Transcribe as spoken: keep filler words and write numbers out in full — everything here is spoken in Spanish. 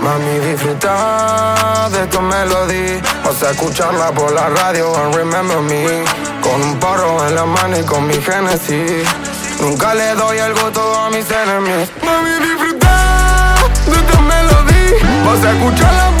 Mami, disfruta de tu melodía, vas a escucharla por la radio and remember me. Con un porro en la mano y con mi Genesis, nunca le doy el gusto a mis enemigos. Mami, disfruta de tu melodía, vas a escucharla